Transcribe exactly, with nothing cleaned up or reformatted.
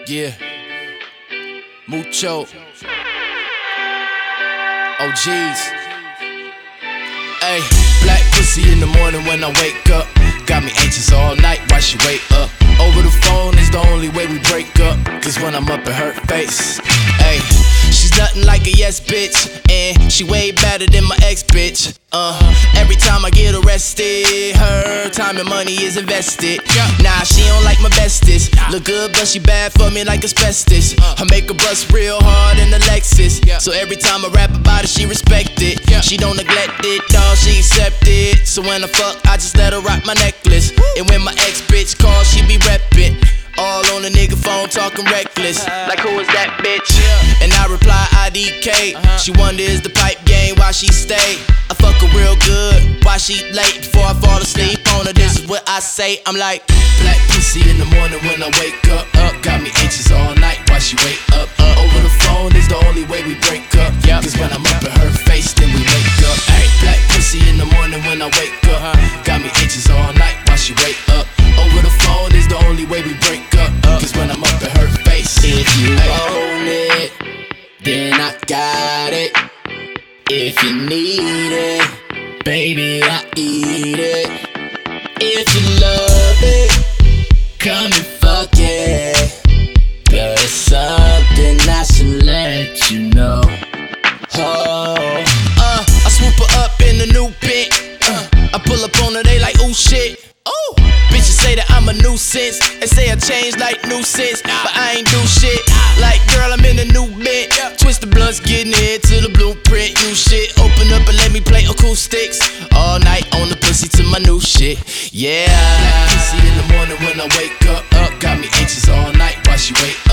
Yeah. Mucho. O Gs. Ay, black pussy in the morning when I wake up. Got me anxious all night, why she wake up? Over the phone is the only way we break up. Cause when I'm up in her face, ay, she's nothing like a yes bitch. And she way better than my ex bitch. Uh, every time I get arrested, her time and money is invested. Nah, she don't like my bestest. Look good, but she bad for me like asbestos. Her makeup bust real hard in the Lexus. So every time I rap about it, she respect it. She don't neglect it, dawg, she accept it. So when I fuck, I just let her rock my necklace. And when my ex bitch calls, she be reppin'. All on the nigga phone talking reckless. Like who is that bitch? And I reply I D K. She wonder is the pipe game, why she stay. I fuck her real good, why she late? Before I fall asleep on her, this is what I say. I'm like, black pussy in the morning when I wake up. Up, got me anxious all night, why she wake up? Up, over the phone is the only way we break up. Cause when I'm up in her face, then we wake up. Ay, black pussy in the morning when I wake up. Got me anxious all night, why she wake up? Over the phone is the only way we break up. Cause when I'm up in her face, if you own it, then I got it. If you need it, baby, I eat it. If you love it, come and fuck it. But it's something I should let you know. Oh, uh, I swoop her up in the new bit. Uh, I pull up on her, they like, ooh shit. Oh, bitches say that I'm a nuisance. They say I changed like nuisance, but I ain't do shit. Like, girl, I'm in a new bit. Twist the blunts, getting it to the blueprint. You shit, open up and let me play acoustics. All night on the pussy to my new shit. Yeah. Black pussy in the morning when I wake up. Up, got me anxious all night while she wake